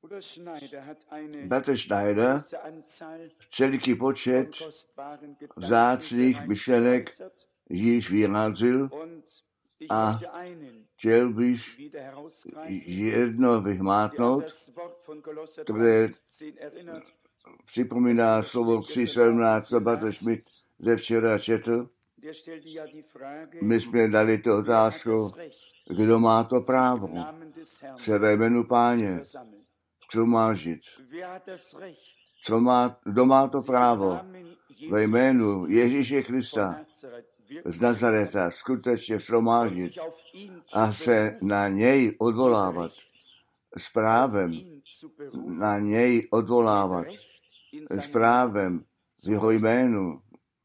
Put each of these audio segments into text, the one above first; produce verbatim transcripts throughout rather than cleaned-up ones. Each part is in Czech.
Bratr Schneider celý počet vzácných myšlenek již vyjádřil a chtěl bych jedno vyhmátnout, které připomíná slovo tři sedmnáct, co bratr Schmidt ze včera četl. My jsme dali tu otázku, kdo má to právo se ve jménu Páně shromáždit. Co má, kdo má to právo ve jménu Ježíše Krista z Nazareta skutečně shromáždit a se na něj odvolávat s právem, na něj odvolávat s právem v jeho jménu.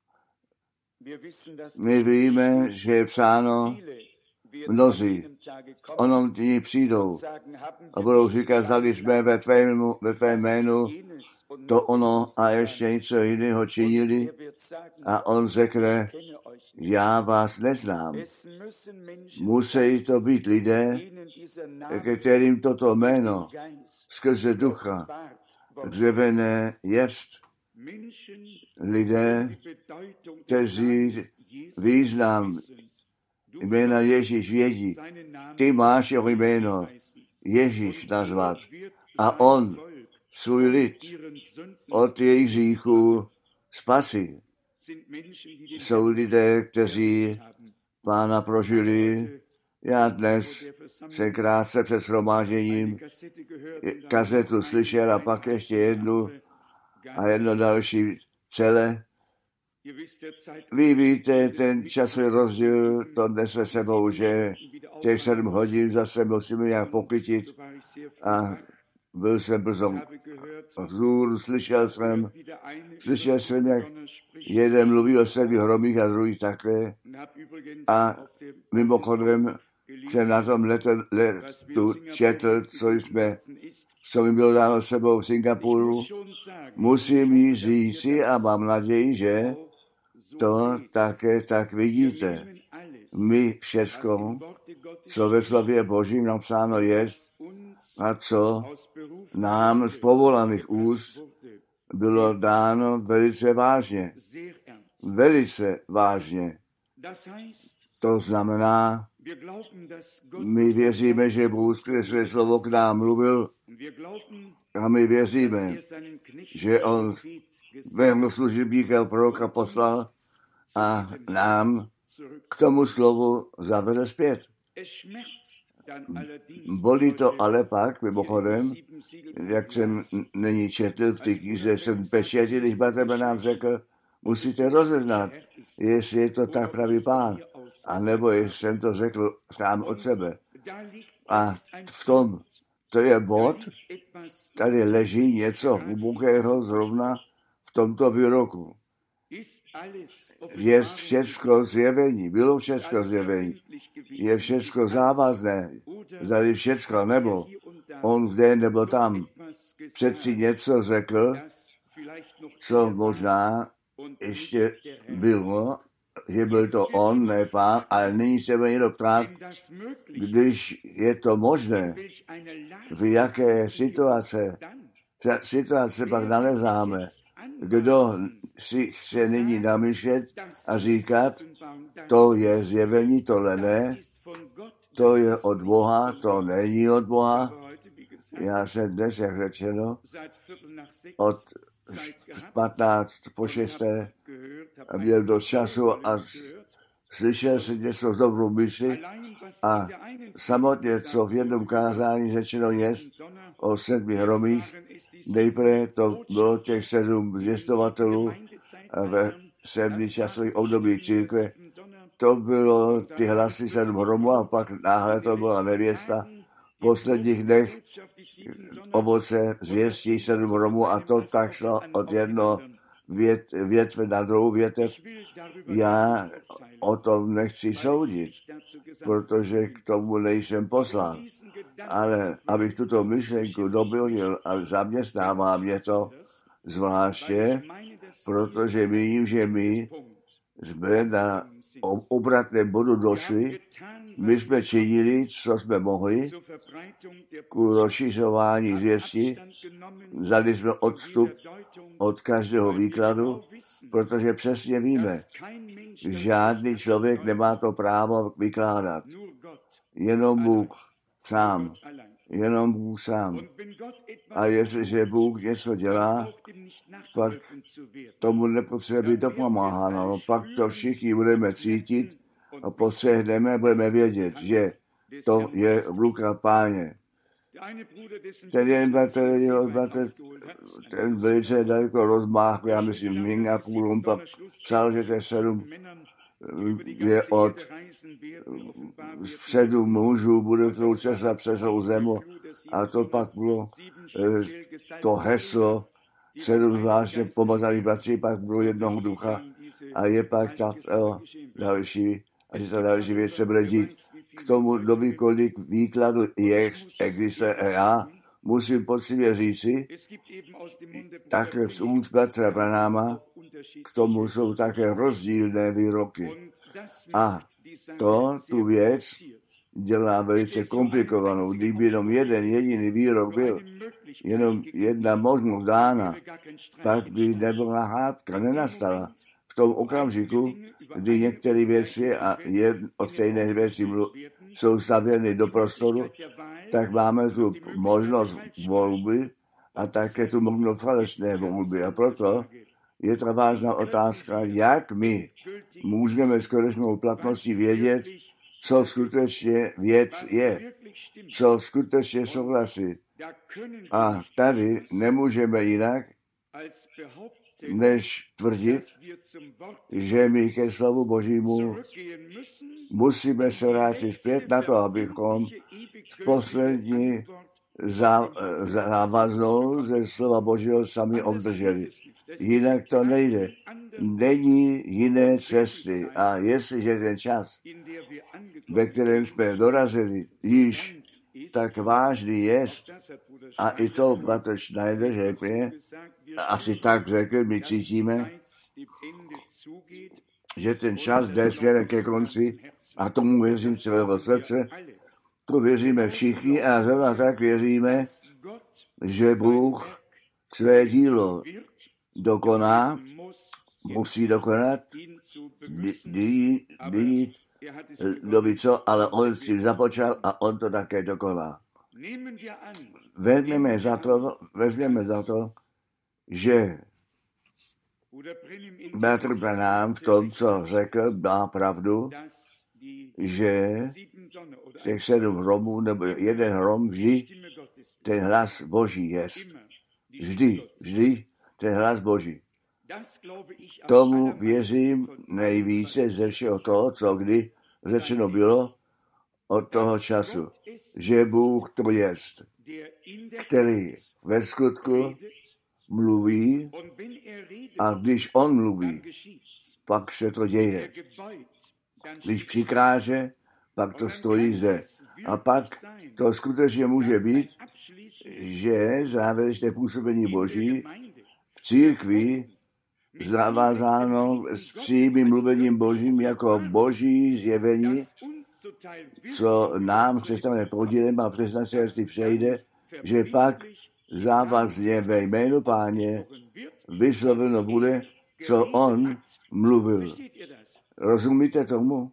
My víme, že je psáno, mnozí v onom dní přijdou a budou říkat, zdali jsme ve tvém, ve tvém jménu to ono a ještě něco jiného činili a on řekne, já vás neznám. Musí to být lidé, kterým toto jméno skrze ducha zjevené jest. Lidé, kteří význam jména Ježíš vědí. Ty máš jeho jméno Ježíš nazvat a on svůj lid od jejich hříchů spasí. Jsou lidé, kteří Pána prožili. Já dnes jsem krátce před shromážděním kazetu slyšel a pak ještě jednu a jedno další celé. Vy víte, ten časový rozdíl, to nese sebou, že těch sedm hodin zase musíme nějak pochytit a byl jsem brzo vzhůru, slyšel jsem, slyšel jsem, jak jeden mluví o sedmi hromích a druhý takhle a mimochodem jsem na tom letu, letu četl, co jsme, co mi bylo dáno sebou v Singapuru. Musím jí říci a mám naději, že to také tak vidíte. My všechno, co ve slově Božím napsáno je a co nám z povolaných úst bylo dáno velice vážně. Velice vážně. To znamená, my věříme, že Bůh skrze své slovo k nám mluvil a my věříme, že on svého služebníka proroka poslal a nám k tomu slovu zavedl zpět. Bolí to ale pak, mimochodem, jak jsem není četl v té knize sedm pečetí, když Bartebe nám řekl, musíte rozeznat, jestli je to tak pravý Pán, anebo jestli jsem to řekl sám od sebe. A v tom, to je bod, tady leží něco hlubokého zrovna v tomto výroku. Je všecko zjevení, bylo všecko zjevení, je všecko závazné, zdali všecko nebo on zde nebo tam. Přeci něco řekl, co možná ještě bylo, že byl to on, ne Pán, ale nyní se mě někdo ptát, když je to možné, v jaké situace, situace pak nalezáme, kdo si chce nyní namýšlet a říkat, to je zjevení, tohle ne, to je od Boha, to není od Boha. Já jsem dnes, jak řečeno, od patnáct po šesté měl do času a slyšel jsem něco z dobrou mysli a samotně, co v jednom kázání řečeno je o sedmi hromích, nejprve to bylo těch sedm zvěstovatelů ve sedmi časových období církve. To bylo ty hlasy sedm hromů a pak náhle to byla nevěsta. V posledních dnech ovoce zvěstí sedm hromů a to tak šlo od jedno vět, větve na druhou větev. Já o tom nechci soudit, protože k tomu nejsem poslán. Ale abych tuto myšlenku doplnil a zaměstnává mě to zvláště, protože vím, že my jsme na obratném bodu došli. My jsme činili, co jsme mohli, ku rozšiřování zvěsti. Vzali jsme odstup od každého výkladu, protože přesně víme, žádný člověk nemá to právo vykládat. Jenom Bůh sám. Jenom Bůh sám. A jestliže Bůh něco dělá, pak tomu nepotřebuje dopomáháno. No, pak to všichni budeme cítit a postřehneme, budeme vědět, že to je ruka Páně. Ten jeden bratr, bratr, ten velice daleko rozmáchl, já myslím, Singapuru, on pak psal, že to je sedm, je od sedm mužů, bude to cesta přes celou zemu. A to pak bylo to heslo, sedm zvláštně pomazaných bratří, pak bylo jednoho ducha a je pak tak o, další, a to další věc se bude dít. K tomu nový kolik výkladu je, existuje a já musím poctivě říci, také z úst bratra Branáma, k tomu jsou také rozdílné výroky. A to tu věc dělá velice komplikovanou. Kdyby jenom jeden jediný výrok byl, jenom jedna možnost dána, pak by nebyla hádka, nenastala. V tom okamžiku, kdy některé věci a jed, od stejné věci jsou stavěny do prostoru, tak máme tu možnost volby a také tu možnost falešné volby. A proto je to vážná otázka, jak my můžeme s konečnou platností vědět, co skutečně věc je, co skutečně souhlasí. A tady nemůžeme jinak, než tvrdit, že my ke slovu Božímu musíme se vrátit zpět na to, abychom poslední závaznou ze slova Božího sami obdrželi. Jinak to nejde. Není jiné cesty. A jestliže ten čas, ve kterém jsme dorazili, již tak vážný jest, a i to bratr Schneider řekl, asi tak řekl, my cítíme, že ten čas jde směrem ke konci a tomu věřím celého srdce. To věříme všichni a zrovna tak věříme, že Bůh své dílo dokoná, musí dokonat, dít doby co, ale on si započal a on to také dokoná. Vezmeme za to, vezmeme za to, že bratr Branham v tom, co řekl, má pravdu, že těch sedm hromů, nebo jeden hrom vždy ten hlas Boží jest. Vždy, vždy ten hlas Boží. Tomu věřím nejvíce ze všeho toho, co kdy řečeno bylo od toho času, že Bůh to jest, který ve skutku mluví a když on mluví, pak se to děje. Když přikáže, pak to stojí zde. A pak to skutečně může být, že závěrečné působení Boží v církvi zavázáno s přímým mluvením Božím jako Boží zjevení, co nám představuje podílem a přesně se, jestli přejde, že pak závazně ve jménu Páně vysloveno bude, co on mluvil. Rozumíte tomu?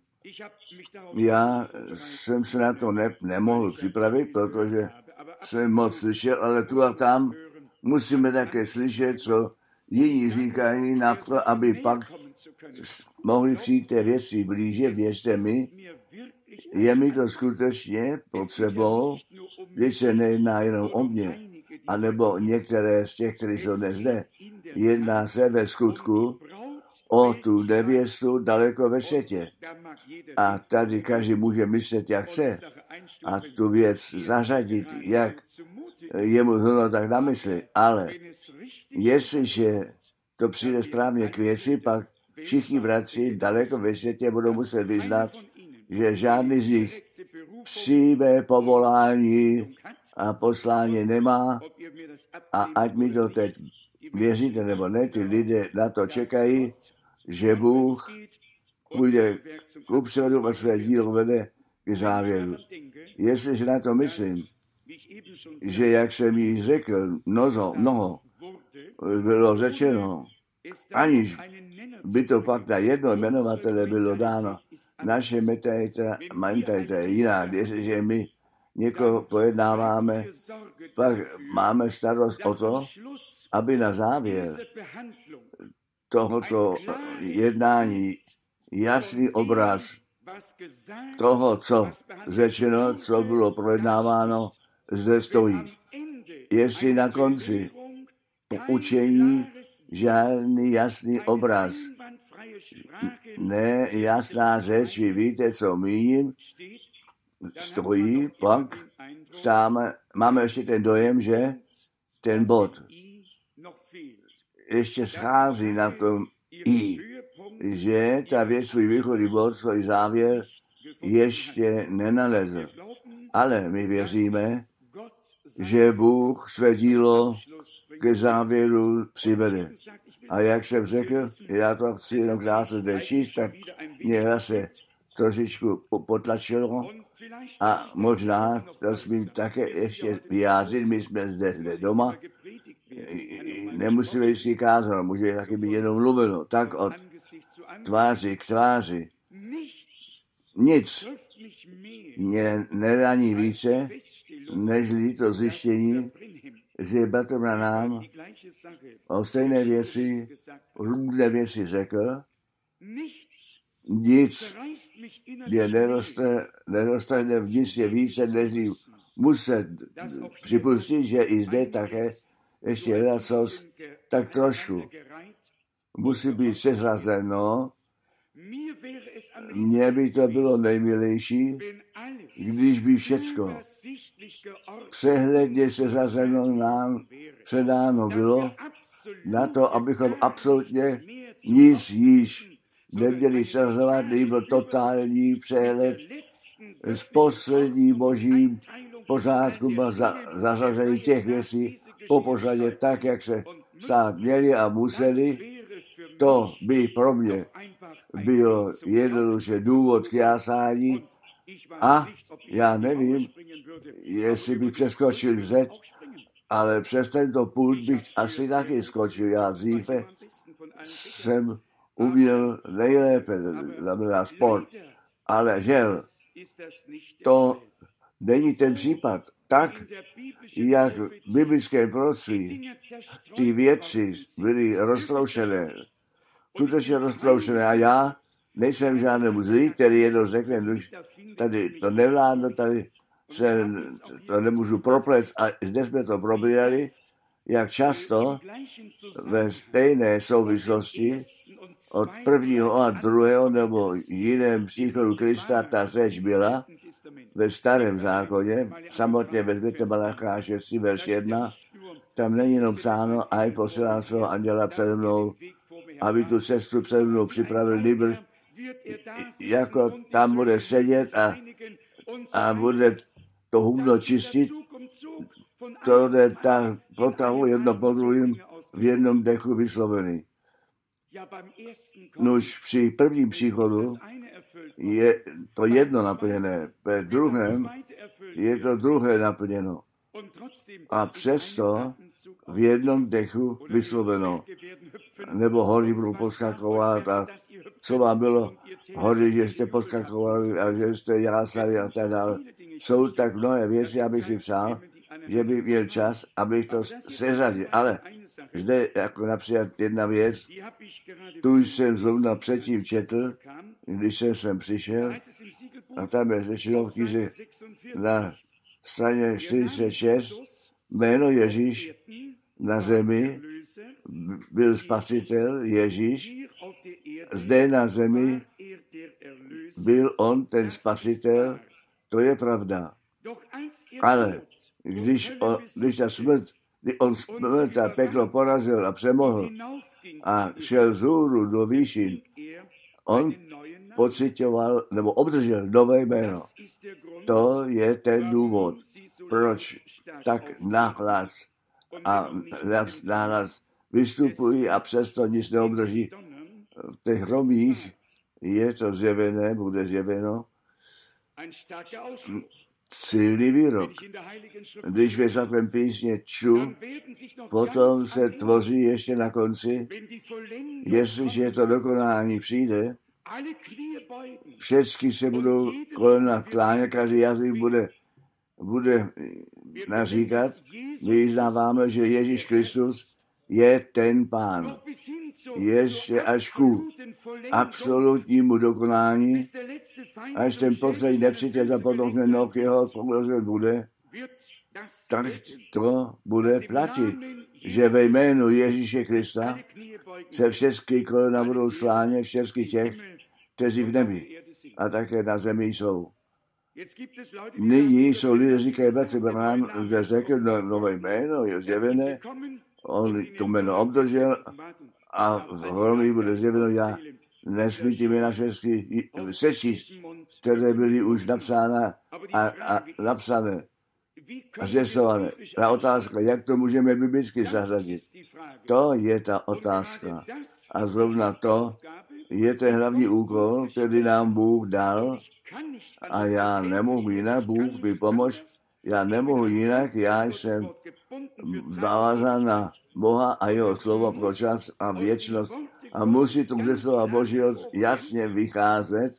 Já jsem se na to ne, nemohl připravit, protože jsem moc slyšel, ale tu a tam musíme také slyšet, co jiní říkají, na to, aby pak mohli přijít té věci blíže. Věřte mi, je mi to skutečně potřebou, když se nejedná jenom o mě, anebo některé z těch, kteří jsou dnes zde. Jedná se ve skutku o tu nevěstu daleko ve světě. A tady každý může myslet, jak chce, a tu věc zařadit, jak jemu zhodno tak na mysli. Ale jestliže to přijde správně k věci, pak všichni bratři daleko ve světě budou muset vyznat, že žádný z nich přímé povolání a poslání nemá, a ať mi to teď věříte nebo ne, ty lidé na to čekají, že Bůh půjde kupředu a své dílo vede k závěru. Jestliže na to myslím, že jak jsem již řekl, mnoho, mnoho bylo řečeno, aniž by to pak na jedno jmenovatele bylo dáno, naše mentalita je jiná. Jestliže my někoho pojednáváme, pak máme starost o to, aby na závěr tohoto jednání jasný obraz toho, co řečeno, co bylo projednáváno, zde stojí. Jestli na konci poučení žádný jasný obraz, ne jasná řeč, vy víte, co míním, stojí, pak stáme, máme ještě ten dojem, že ten bod ještě schází na tom i, že ta věc svůj východní bod, svůj závěr ještě nenalezl. Ale my věříme, že Bůh své dílo ke závěru přivede. A jak jsem řekl, já to chci jenom krátce zde číst, tak mě zase trošičku potlačilo a možná to smím také ještě vyjádřit. My jsme zde, zde doma, nemusíme vždycky kázat, může taky být jenom mluveno, tak od tváři k tváři. Nic mě neraní více, nežli to zjištění, že bratr Branham o stejné věci, různé věci řekl, nic je neroste, neroste v nic je více, než muset připustit, že i zde také ještě ledacos, tak trošku musí být sezrazeno. Mně by to bylo nejmilejší, když by všecko přehledně sezrazeno nám předáno bylo, na to, abychom absolutně nic již neměli sezrazovat, byl totální přehled s posledním božím pořádku a za, zařazení těch věcí po pořadě tak, jak se stát měli a museli. To by pro mě byl jednoduše důvod k jásání a já nevím, jestli bych přeskočil zeď, ale přes tento pult bych asi taky skočil. Já dříve jsem uměl nejlépe, znamená sport, ale žel, to není ten případ. Tak, jak v biblickém proroctví ty věci byly roztroušené, skutečně roztroušené a já nejsem žádný zlý, který jednou řekne, tady to nevládno, tady se to nemůžu proplet a zde jsme to probírali, jak často ve stejné souvislosti od prvního a druhého nebo jiném příchodu Krista ta řeč byla ve starém zákoně, samotně vezměte Malacháše tři, verš jedna, tam není jenom psáno, a posílám svého anděla přede mnou, aby tu cestu přede mnou připravil, nýbrž jako tam bude sedět a, a bude to humno čistit, to jde tak potahu jedno po druhém v jednom dechu vyslovený. Nož při prvním příchodu je to jedno naplněné, ve druhém je to druhé naplněno. A přesto v jednom dechu vysloveno. Nebo hory budou poskakovat a co vám bylo hory, že jste poskakovali a že jste jásali a tak dále. Jsou tak mnohé věci, abych si přál, že bych měl čas, abych to seřadil. Ale zde jako například jedna věc, tu jsem zrovna předtím četl, když jsem sem přišel, a tam je řečeno v knize na straně čtyřicet šest, jméno Ježíš na zemi byl spasitel Ježíš, zde na zemi byl on ten spasitel, to je pravda. Ale když, on, když ta smrt, když on smrt a peklo porazil a přemohl a šel vzhůru do výšin, on pocitoval nebo obdržel nové jméno. To je ten důvod, proč tak nahlas a nahlas vystupují a přesto nic neobdrží. v těch romích je to zjevené, bude zjeveno, silný výrok. Když ve svatém písmě čtu, potom se tvoří ještě na konci, jestliže to dokonání přijde, všechny se budou kolena klánět, každý jazyk bude, bude naříkat. Vyznáváme, že Ježíš Kristus je ten Pán. Ještě až ku absolutnímu dokonání, až ten poslední nepřítel za potomkne noh jeho položen bude, tak to bude platit, že ve jménu Ježíše Krista se všechny kolena budou sklánět, všechny těch, kteří v nebi a také na zemi jsou. Nyní jsou lidé, říkají, bratře Branham, zde řekl no, nové jméno, je zjevené, on to jméno obdržel a v Romí bude zjeveno, já nesmím ty jména všechny sečíst, které byly už napsána a, a napsané a zjistované. Ta otázka, jak to můžeme biblicky zařadit, to je ta otázka. A zrovna to je ten hlavní úkol, který nám Bůh dal a já nemohu jinak, Bůh mi pomož, já nemohu jinak, já jsem zavázán na Boha a jeho slovo pro čas a věčnost a musí to ze slova Božího jasně vycházet,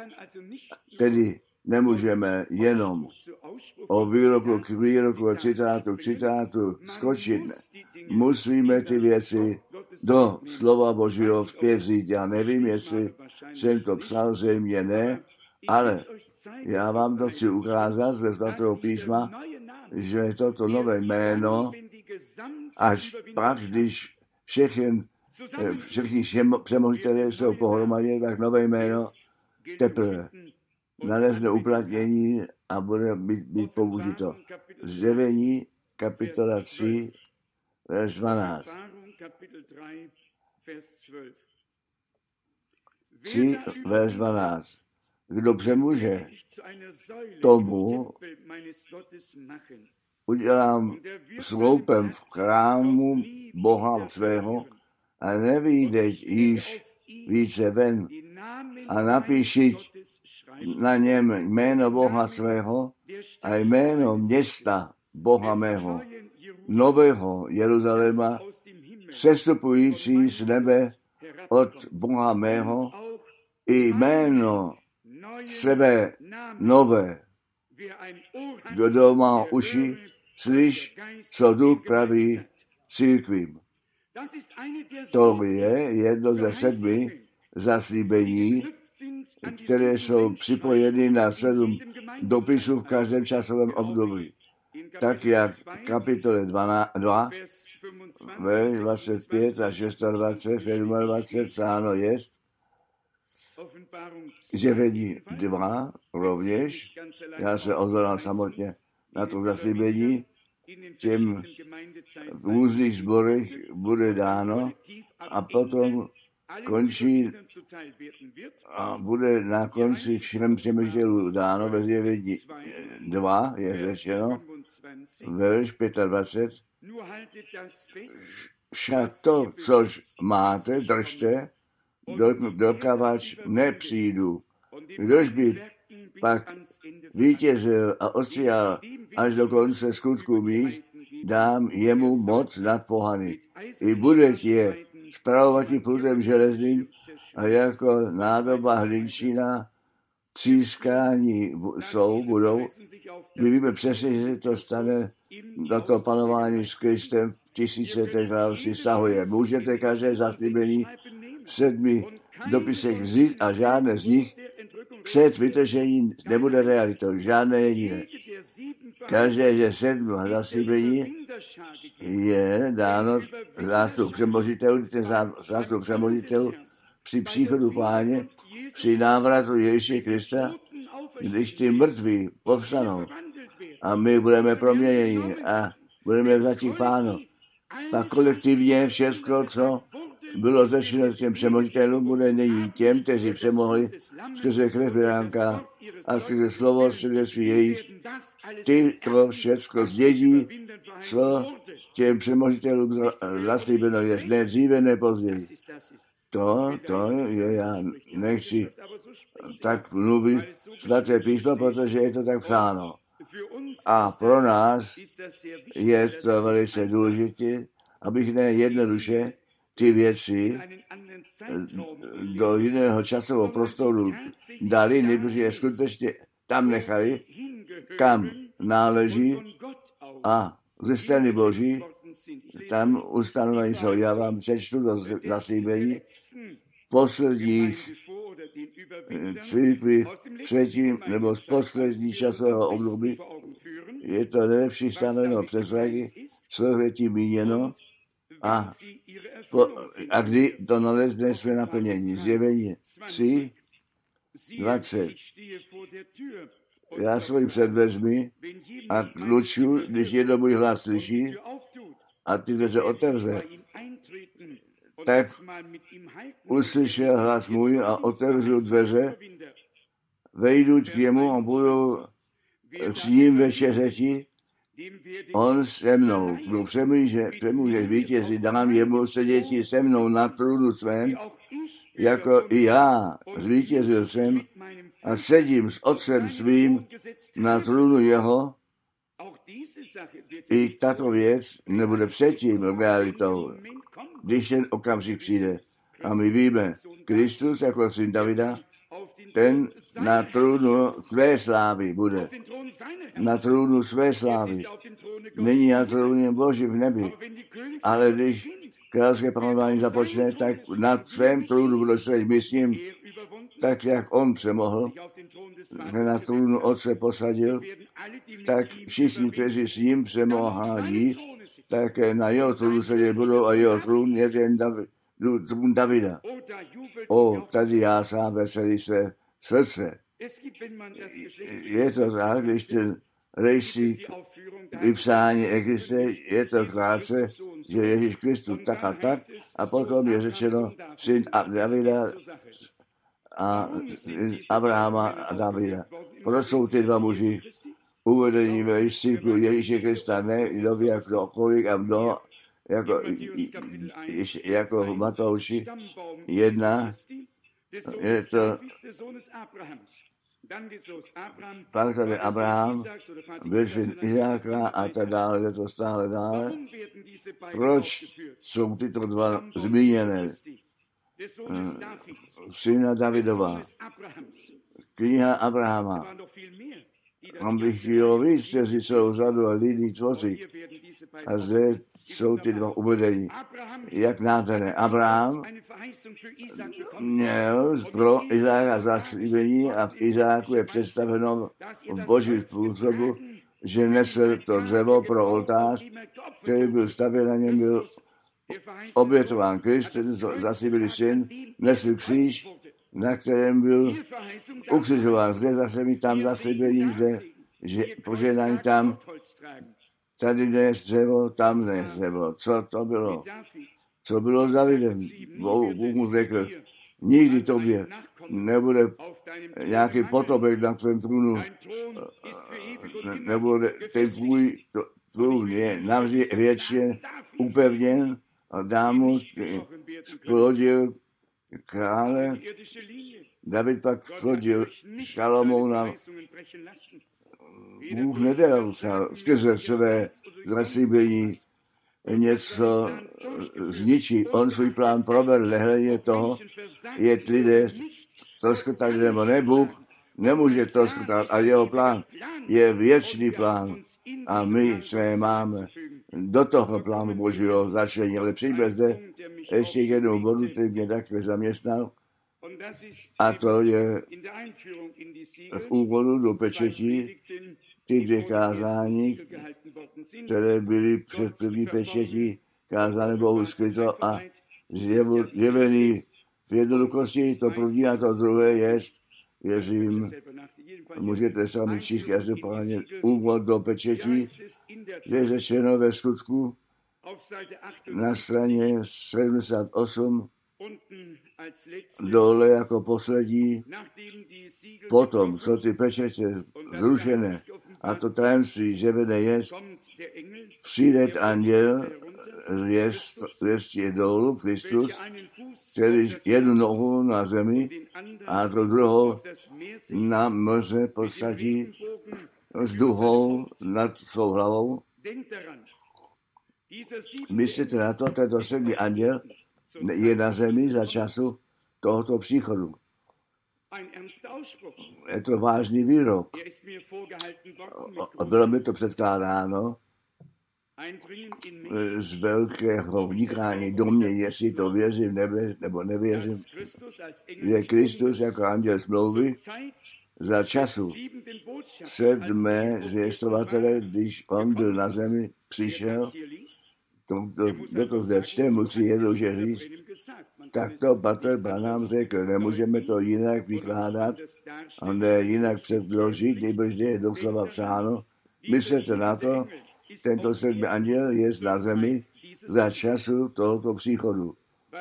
tedy nemůžeme jenom o výroku k výroku, o citátu k citátu skočit. Musíme ty věci do slova Božího vpězit. Já nevím, jestli jsem to psal, zřejmě ne, ale já vám to chci ukázat ze svatého písma, že toto nové jméno, až pak, když všechny, všichni přemožitelé jsou pohromadě, tak nové jméno teprve nalezne uplatnění a bude být, být použito. Zjevení, kapitola tři, verš dvanáct. tři, verš dvanáct. Kdo přemůže, tomu udělám sloupem v chrámu Boha svého a nevyjde již více ven a napíši na něm jméno Boha svého a jméno města Boha mého, nového Jeruzaléma, sestupující z nebe od Boha mého, i jméno sebe nové. Kdo má uši, slyš, co Duch praví církvím. To je jedno ze sedmi zaslíbení, které jsou připojeny na sedm dopisů v každém časovém období. Tak jak v kapitole dva, verš dvacet pět a dvacet šest, dvacet sedm psáno je, Zjevení dva rovněž, já se odvolám samotně na to zaslíbení, těm v různých sborech bude dáno a potom končí a bude na konci všem přemýšlelů dáno ve Zjevení dva, je řečeno, verš dvacet pět. Však to, což máte, držte, dokavač nepřijdu. Kdož by pak vítězil a ostříhal až do konce skutků mých, dám jemu moc nad pohany. I bude je spravovat prutem železným a jako nádoba hlinčina třískání jsou, budou. My víme přesně, že to stane do toho panování s Kristem tisíce těch království stahuje. Můžete každé zaslíbení v sedmi dopisech vzít a žádné z nich před vytržením nebude realitou. Žádné jediné. Každé ze sedmi zaslíbení je dáno zástup přemožitelů, ten zástup přemožitelů při příchodu Páně, při návratu Ježíše Krista, když ty mrtví povstanou a my budeme proměněni a budeme vzati k Pánu. Tak kolektivně všechno, co bylo řečeno těm přemožitelům, bude nyní těm, kteří přemohli skrze krev beránka a skrze slovo svědectví jejich. Ty to všechno zdědí, co těm přemožitelům zaslíbeno je, ne dříve, ne později. To, to je, já nechci tak mluvit svaté písmo, protože je to tak psáno. A pro nás je to velice důležité, abych ne jednoduše ty věci do jiného časového prostoru dali, nebo je skutečně tam nechali, kam náleží a ze strany Boží tam ustanovení jsou. Já vám přečtu do zaslíbení posledních církví třetím nebo z poslední časového období. Je to nejlepší stanoveno přesvědky, co je tím míněno a, po, a kdy to nalezne své naplnění. Zjevení tři, dvacet. Já svůj před dveřmi a kluču, když jedno můj hlas slyší a ty dveře otevře, tak uslyšel hlas můj a otevřu dveře, vejdu k němu a budu s ním večeřeti, on se mnou. Kdo přemůže, přemůže vítězit, dám jemu seděti se mnou na trůnu svém, jako i já zvítězil jsem a sedím s otcem svým na trůnu jeho. I tato věc nebude předtím realitou, když ten okamžik přijde. A my víme, Kristus jako syn Davida, ten na trůnu své slávy bude. Na trůnu své slávy. Není na trůně Boží v nebi. Ale když královské panování započne, tak na svém trůnu bude sedět my s ním, tak jak on přemohl, že na trůnu otce posadil, tak všichni, kteří s ním přemohání, tak na jeho trůnu sedět budou a jeho trůn je ten David, trůn Davida. O, tady já sám veselí se srdce. Je to tak, když ten rejstřík vypsání existuje, je to krátce, že Ježíš Kristus tak a tak, a potom je řečeno syn Davida a Abrahama a Davida. Proč jsou ty dva muži uvedení ve rejstříku Ježíše Krista, ne kdo jak kdokoliv a kdo jako, jako v Matouši jedna, je to pak tady Abraham, byl syn Izáka a tak dále, je to stále dále. Proč jsou tyto dva zmíněné? Syna Davidova, kniha Abrahama. On bych chtěl víc, kteří jsou řadu a lidí tvoří. A zde jsou ty dva uvedení. Jak nádherné. Abraham měl pro Izáka zaslíbení a v Izáku je představeno v boží způsobu, že nesl to dřevo pro oltář, který byl stavěn, na něm byl obětován Kristus, zaslíbený syn, nesl kříž, na kterém byl ukřižován. Zde zase mi tam zaslíbení, zde že požehnání tam, tady dnes dřevo, tam dnes dřevo. Co to bylo? Co bylo s Davidem? Bůh mu řekl, nikdy tobě nebude nějaký potopek na tvém trůnu, nebude ten tvůj trůn je navždy věčně upevněn a dám mu splodil krále. David pak splodil Šalomouna. Bůh nedal skrze své zaslíbení něco zničí. On svůj plán provedl, nehledě toho, je lidé troskotali nebo ne, Bůh nemůže troskotat, a jeho plán je věčný plán a my své máme do toho plánu Božího začlení. Ale přijde zde ještě k jednomu bodu, který mě takhle zaměstnal, a to je v úvodu do pečetí ty dvě kázání, které byly před první pečetí kázány Bohu skryto a zjevený v jednoduchosti. To první a to druhé je, věřím, můžete sami číst každopádně úvod do pečetí, je řečeno ve skutku na straně sedmdesát osm, dole jako poslední, potom, co ty pečetě zrušené a to tajemství zjevené je, přijde anděl zvěst je dolů Kristus, který jednu nohu na zemi a to druhou na moře posadí s duhou nad svou hlavou. Myslíte na to, tento sedmý anděl je na zemi za času tohoto příchodu. Je to vážný výrok. Bylo mi to předkládáno z velkého vnikání do mě, jestli to věřím nebe, nebo nevěřím, že Kristus jako anděl smlouvy za času sedmé zvěstovatele, když on byl na zemi, přišel, kdo to zde čte, musí jednoduše říct, tak to Pater Branham řekl, nemůžeme to jinak vykládat a ne jinak předložit, nebož je doslova psáno. Myslete na to, tento sedmý anděl je na zemi za času tohoto příchodu.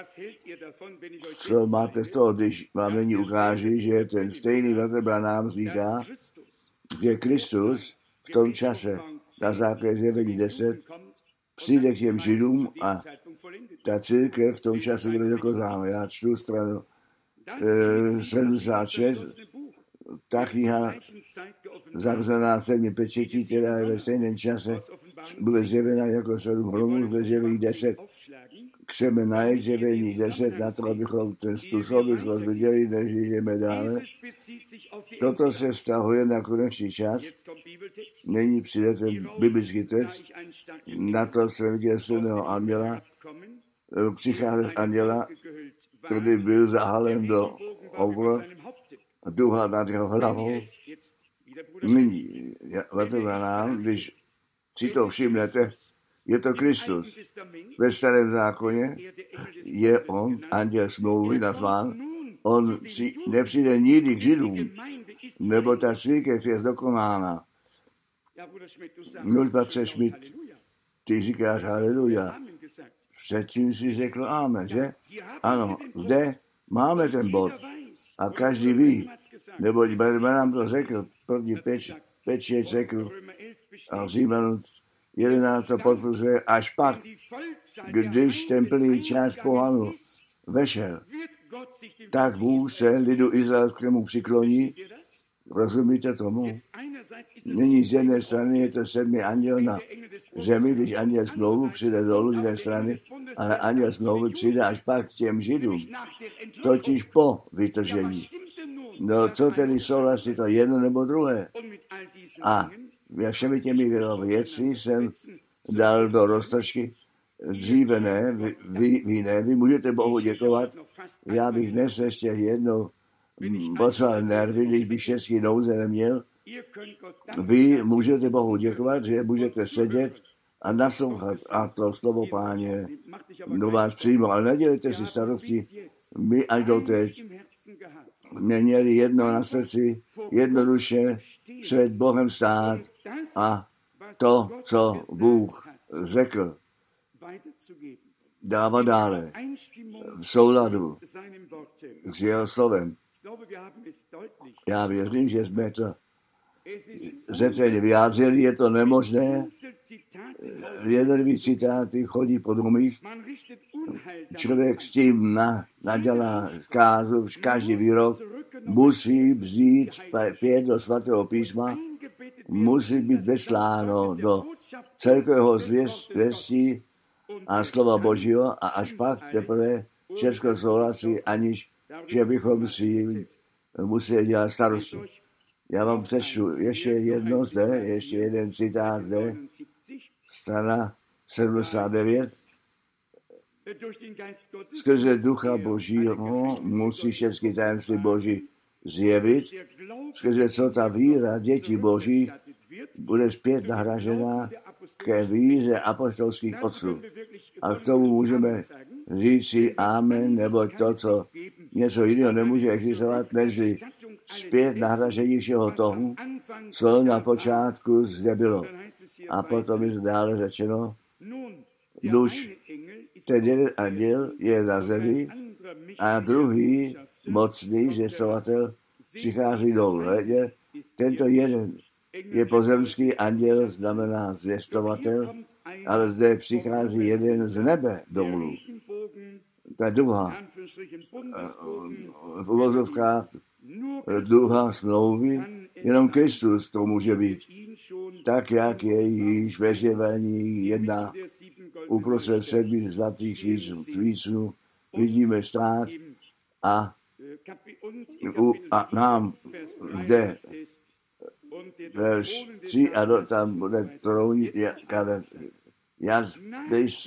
Co máte z toho, když vám není ukáže, že ten stejný Pater Branham říká, že Kristus v tom čase na základě zjevení deset přijde k těm Židům a ta církev v tom čase bude dokonána. Já čtu stranu e, sedmdesát šest, ta kniha zavřená v sedmi pečetí, která je ve stejném čase bude zjevena jako sedm hromů ve zjevení deset. Chceme najít zjevení deset na to, abychom ten tu souvislost viděli, než jdeme dále. Toto se vztahuje na konečný čas. Nyní přijde ten biblický text. Na to jsem viděl silného anděla, přichází anděla, který byl zahalen do obro, duha nad jeho hlavou. Nyní, nám, když si to všimnete, je to Kristus. Ve starém zákoně je on, anděl smlouvy nazván, on si nepřijde nikdy k Židům, nebo ta církev je dokonána. Nuž, bratře Schmidt, ty říkáš haleluja. Předtím si řekl amen, že? Ano, zde máme ten bod. A každý ví, neboť nám to řekl, první peč, pečeť řekl, a Římanům jedenáct to potvrzuje, až pak, když ten plný čas pohanu vešel, tak Bůh se lidu izraelskému přikloní. Rozumíte tomu? Nyní z jedné strany je to sedmý anděl na zemi, když anděl smlouvu přijde dolů z jedné strany, ale anděl smlouvu přijde až pak k těm Židům, totiž po vytržení. No co tedy souhlasí, to jedno nebo druhé? A já všemi těmi věci jsem dal do roztržky, dříve ne, vy, vy, vy ne, vy můžete Bohu děkovat. Já bych dnes ještě jednou potřeboval nervy, když bych šestý nouze neměl. Vy můžete Bohu děkovat, že můžete sedět a naslouchat a to slovo Páně do vás přijmo. Ale nedělejte si starosti, my až do teď měli jedno na srdci, jednoduše před Bohem stát a to, co Bůh řekl, dává dále v souladu s jeho slovem. Já věřím, že jsme to zřetelně vyjádřili, je to nemožné. Jednotlivý citáty chodí po domích. Člověk s tím na, nadělá kázu, každý výrok musí vzít pět do svatého písma, musí být vesláno do celkového zvěstí a slova Božího a až pak teprve všechno souhlasí, aniž že bychom si museli dělat starosti. Já vám přečtu ještě jedno zde, ještě jeden citát zde, strana sedmdesát devět. Skrze Ducha Božího musí všechny tajemství Boží zjevit, skrze co ta víra dětí Boží bude zpět nahražená ke víře apoštolských otců. A k tomu můžeme říct si amen, nebo to, co něco jiného nemůže existovat, mezi zpět nahražení všeho toho, co na počátku zde bylo. A potom je dále řečeno, duš, ten jeden anděl je na zemi a druhý mocný zvěstovatel přichází dolů. Tento jeden je pozemský anděl, znamená zvěstovatel, ale zde přichází jeden z nebe dolů. Ta duha, v uvozovkách duha smlouvy, jenom Kristus to může být. Tak, jak je již ve zjevení jedna uprostřed sedmi zlatých svícnů, vidíme stát a, a nám zde verš tři a do, tam bude trůn jazdejš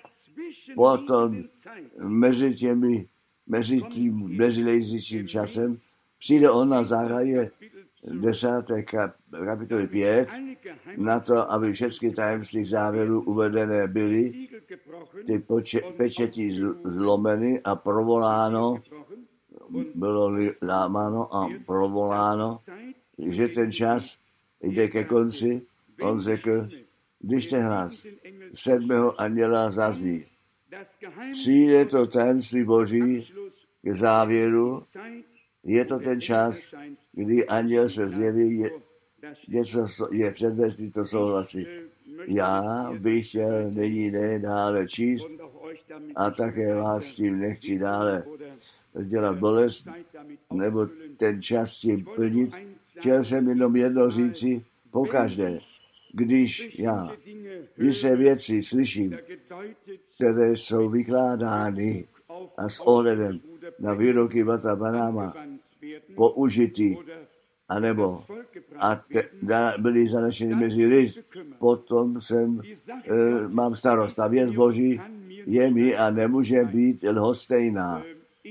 potom mezi těmi, mezi tím mezilejzícím časem přijde on na základě desáté kapitoly pět na to, aby všechny tajemství závěru uvedené byly, ty poče, pečetí zlomeny a provoláno, bylo lámáno a provoláno, že ten čas jde ke konci. On řekl, když ten hlas sedmého anděla zazní, přijde to tajemství Boží k závěru, je to ten čas, kdy anděl se zjeví, je, něco je předvestný, to souhlasí. Já bych chtěl nyní ne dále číst a také vás tím nechci dále dělat bolest, nebo ten čas tím plnit. Chtěl jsem jenom jedno říci pokaždé, když já jisté věci slyším, které jsou vykládány a s ohledem na výroky bratra Branhama použitý, anebo a te, da, byli zanešeni mezi lid, potom jsem, e, mám starost. Ta věc Boží je mi a nemůže být lhostejná.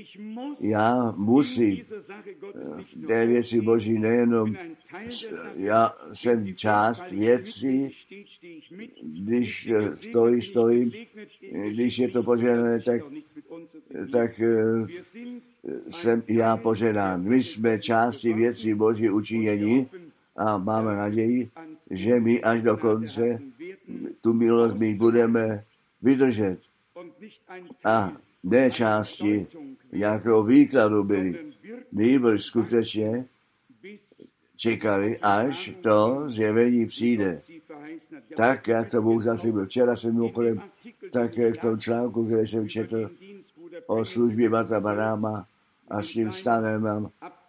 Já musím v té věci Boží nejenom, já jsem část věcí, když stojí, stojím, když je to požehnané, tak, tak jsem já požehnán. My jsme části věcí Boží učinění a máme naději, že my až do konce tu milost my budeme vydržet. A ne části nějakého výkladu byli. Nýbrž skutečně čekali, až to zjevení přijde. Tak, jak to Bůh zaslíbil. Včera jsem mimochodem také v tom článku, který jsem četl o službě bratra Branhama a s tím stanem mám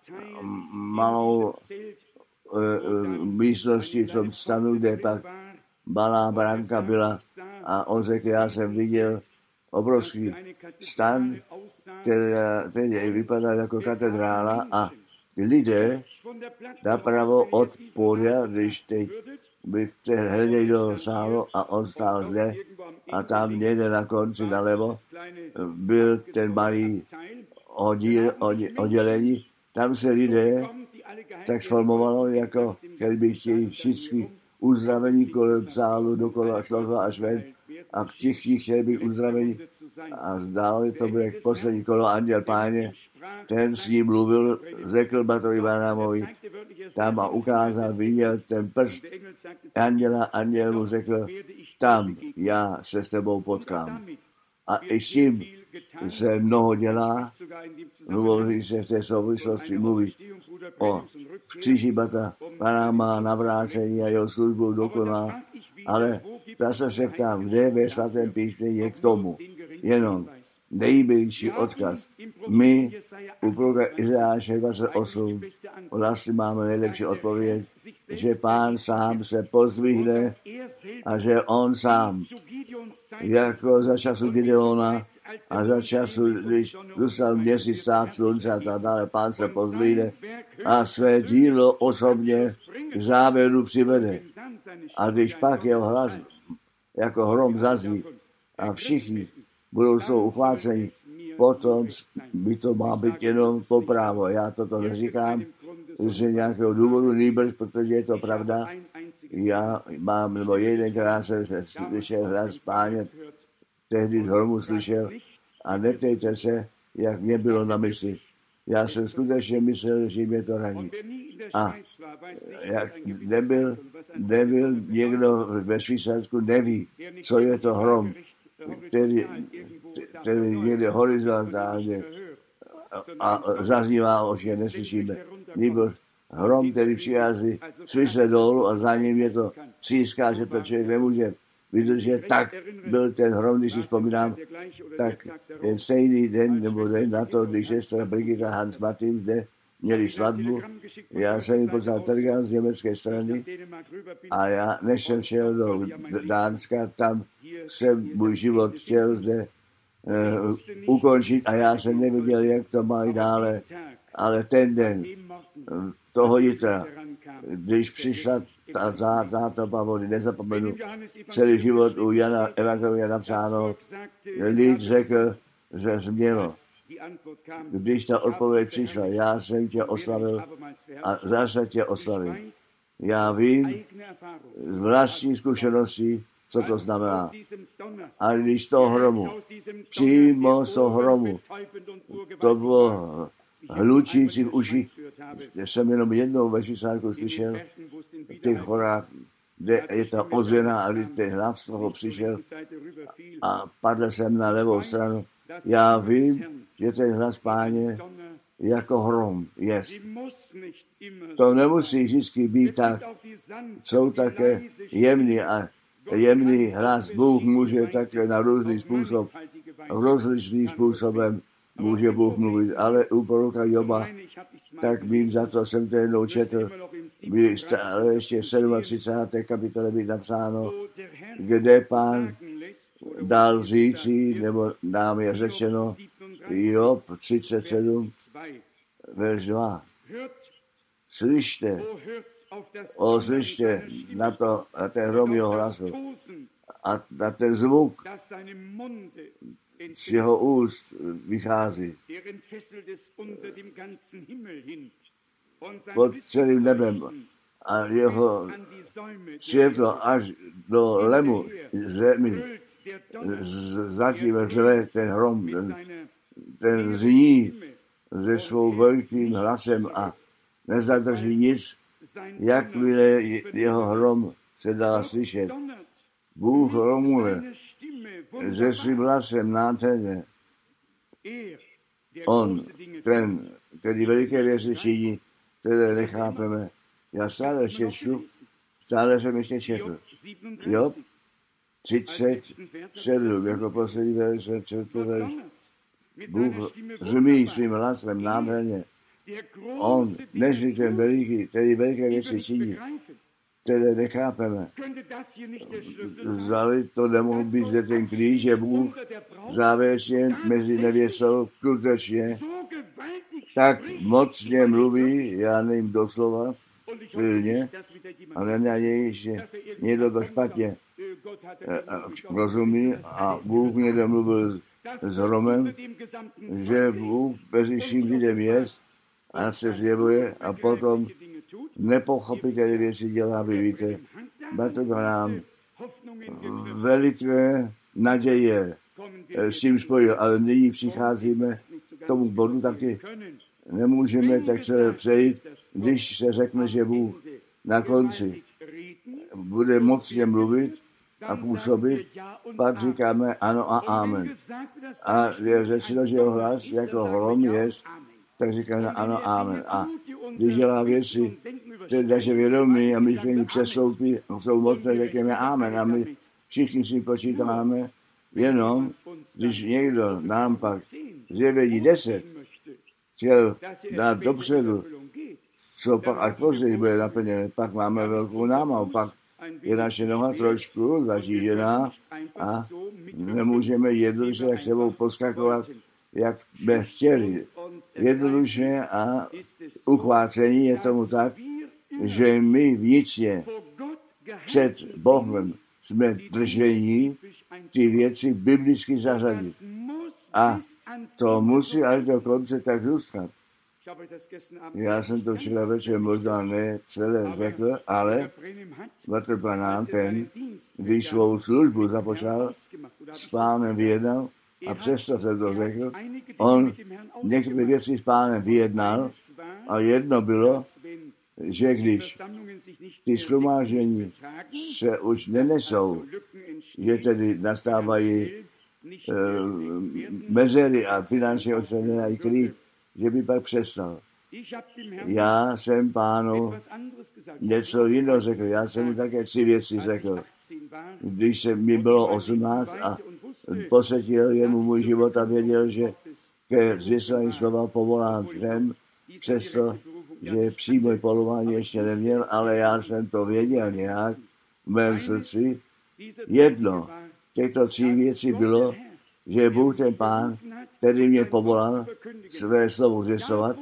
malou uh, uh, místnosti v tom stanu, kde pak malá branka byla a on řekl, já jsem viděl obrovský stan, který vypadá jako katedrála a lidé napravo od pódia, když teď bych hleděl do sálu a on stál zde a tam někde na konci nalevo byl ten malý oddíl, oddělení. Tam se lidé tak sformovalo, jako chtěli by chtěli všichni uzdravení kolem sálu, dokola šlo až ven a všichni chtěli být uzdravení a zdálo, to bude poslední kolo anděl Páně. Ten s ním mluvil, řekl bratrovi Branhamovi, tam a ukázal, viděl ten prst anděla, anděl mu řekl, tam já se s tebou potkám. A i s tím se mnoho dělá, mluví se v té souvislosti, mluví o kříži bratra Branhama, navrácení a jeho službu dokoná, ale zase se ptám, kde ve svatém písmě je k tomu jenom nejbližší odkaz. My u proroka Izajáše dvacet osm vlastně máme nejlepší odpověď, že Pán sám se pozdvihne a že on sám, jako za času Gideona a za času, když zůstal měsíc stát slunce a tak dále, Pán se pozdvihne a své dílo osobně k závěru přivede. A když pak jeho hlas jako hrom zazní a všichni budou jsou uchváceni, potom by to má být jenom po právo. Já toto neříkám z nějakého důvodu, nýbrž, protože je to pravda. Já mám, nebo jedenkrát jsem slyšel hlas Páně, tehdy z hromu slyšel a neptejte se, jak mě bylo na mysli. Já jsem skutečně myslel, že mě to raní. A jak nebyl, nebyl někdo ve Švýcarsku, neví, co je to hrom, který, který jede horizontálně a zaznívá, o že neslyšíme. Nebo hrom, který přichází, svisle dolů a za ním je to tříská, že to člověk nemůže vydržet. Tak byl ten hrom, když si vzpomínám, tak ten stejný den nebo den na to, když sestra Brigita Hans Martin zde měli svatbu. Já jsem jim poslal telegram z německé strany a já, než jsem šel do Dánska, tam jsem můj život chtěl zde uh, ukončit a já jsem nevěděl, jak to mají dále. Ale ten den, toho jitra, když přišla ta zátopa vody, nezapomenu, celý život u Jana Evangelia napsáno, lid řekl, že změlo. Když ta odpověď přišla, já jsem tě oslavil a zase tě oslavil. Já vím z vlastní zkušeností, co to znamená. A když z toho hromu, přímo z toho hromu, to bylo hlučící v uši, že jsem jenom jednou ve Švýcarsku slyšel v těch horách, kde je ta ozvěna a když ten hlas z toho přišel a padl jsem na levou stranu. Já vím, že ten hlas Páně jako hrom jest. To nemusí vždycky být tak. Jsou také jemný a jemný hlas. Bůh může také na různý způsob, rozličným způsobem může Bůh mluvit, ale u proroka Joba, tak vím, za to jsem to jednou četl, by stále ještě v třicáté sedmé kapitole být napsáno, kde Pán dal říci, nebo nám je řečeno, Job třicet sedm, verš dva. Slyšte, o slyšte na to, na ten hrom jeho hlasu a na ten zvuk z jeho úst vychází pod celým nebem a jeho světlo až do lemu zemi zatím řve ten hrom, ten, ten zní se svou velkým hlasem a nezadrží nic, jakmile jeho hrom se dá slyšet. Bůh hromuje se svým hlasem nádherně. On, ten, který veliké věci činí, které nechápeme. Já stále čtu, stále jsem ještě četl. Job třicet sedm, jako poslední verš, četl verš. Bůh zmí svým hlasem nádherně. On, než ten veliký, který veliké věci činí, které nechápeme. Zdali to nemohl být zde ten klíč, že Bůh závěrečně mezi nevěstou skutečně tak mocně mluví, já nevím doslova, silně, a nenaději, že někdo to špatně rozumí a Bůh někdo mluvil s hromem, že Bůh mezi vším lidem je a se zjevuje a potom nepochopitelné věci dělá, vy víte. Bratr nám veliké naděje s tím spojil, ale nyní přicházíme k tomu bodu taky. Nemůžeme tak se přejít, když se řekne, že Bůh na konci bude mocně mluvit a působit, pak říkáme ano a amen. A je řečeno, že jeho hlas jako hrom je, tak říkáme ano amen. A když dělá věci, které naše vědomí a myšlení přestoupí, jsou mocné, řekněme amen. A my všichni si počítáme, jenom když někdo nám pak zjevení deset chtěl dát dopředu, co pak až později bude naplněné, pak máme velkou námahu, pak je naše noha trošku zatížená a nemůžeme jednoduše jak sebou poskakovat, jak by chtěli. Jednoduše a uchvácení je tomu tak, že my vnitřně před Bohem jsme držení ty věci biblicky zařadit. A to musí až do konce tak zůstat. Já jsem to včera večer možná ne celé řekl, ale Bratr Branham ten, když svou službu započal, s Pánem vyjednal a přesto se to řekl, on některé věci s Pánem vyjednal a jedno bylo, že když ty shromáždění se už nenesou, že tedy nastávají uh, mezery a finančně odstraněný krít, že by pak přestal. Já jsem Pánu něco jiného řekl. Já jsem mu také tři věci řekl. Když se mi bylo osmnáct a posvětil jemu můj život a věděl, že ke zvěstování slova povolán jsem, přesto, že přímo povolání ještě neměl, ale já jsem to věděl nějak v mém srdci. Jedno těchto tří věcí bylo, že Bůh ten Pán, který mě povolal své slovo zvěstovat,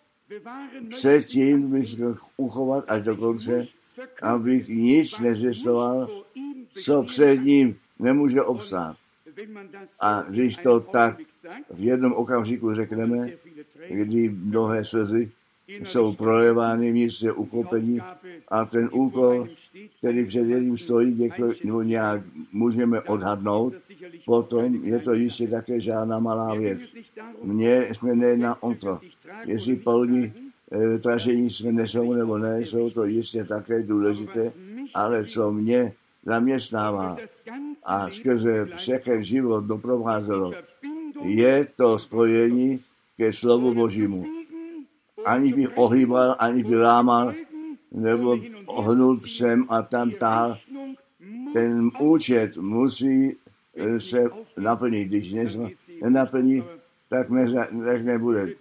předtím bych chtěl uchovat až do konce, abych nic nezvěstoval, co před ním nemůže obstát. A když to tak v jednom okamžiku řekneme, kdy mnohé slzy jsou projevány v místě uchopení a ten úkol, který před jedním stojí, někoho nějak můžeme odhadnout, potom je to jistě také žádná malá věc. Mně jsme nejedná o to, jestli polní e, tražení jsme nesou nebo ne, jsou to jistě také důležité, ale co mě zaměstnává a skrze všechen život doprovázelo, je to spojení ke slovu Božímu. Ani bych ohýbal, ani bych lámal, nebo ohnul sem a tam tahal. Ten účet musí se naplnit. Když nenaplní, tak, ne, tak nebude.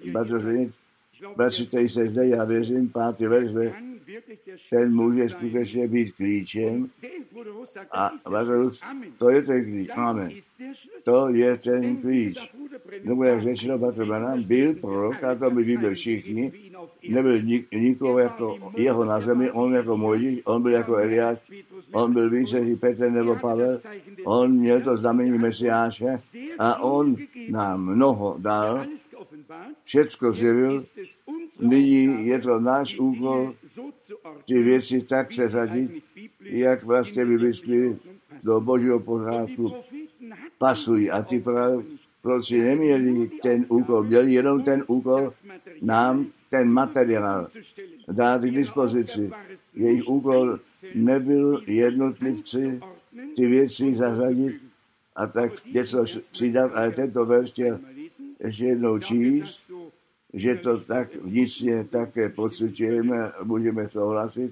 Bratři, se zde, já věřím, pátý verš, ten může skutečně být klíčem. A Lazarus, to je ten klíč. Amen. To je ten klíč. Nebo jak řečeno, bratr Branham byl prorok, a to by víme všichni. Nebyl nik, nikoho jako jeho na zemi, on jako Mojžíš, on byl jako Eliáš, on byl více než Petr nebo Pavel, on měl to znamení Mesiáše a on nám mnoho dal, všecko zjevil. Nyní je to náš úkol ty věci tak seřadit, jak vlastně biblicky do Božího pořádku pasují. A ty proroci neměli ten úkol, měli jenom ten úkol nám ten materiál dát k dispozici. Jejich úkol nebyl jednotlivci ty věci zařadit a tak něco přidat, ale tento verš chtěl ještě jednou číst, že to tak vnitřně také pocitujeme a můžeme souhlasit.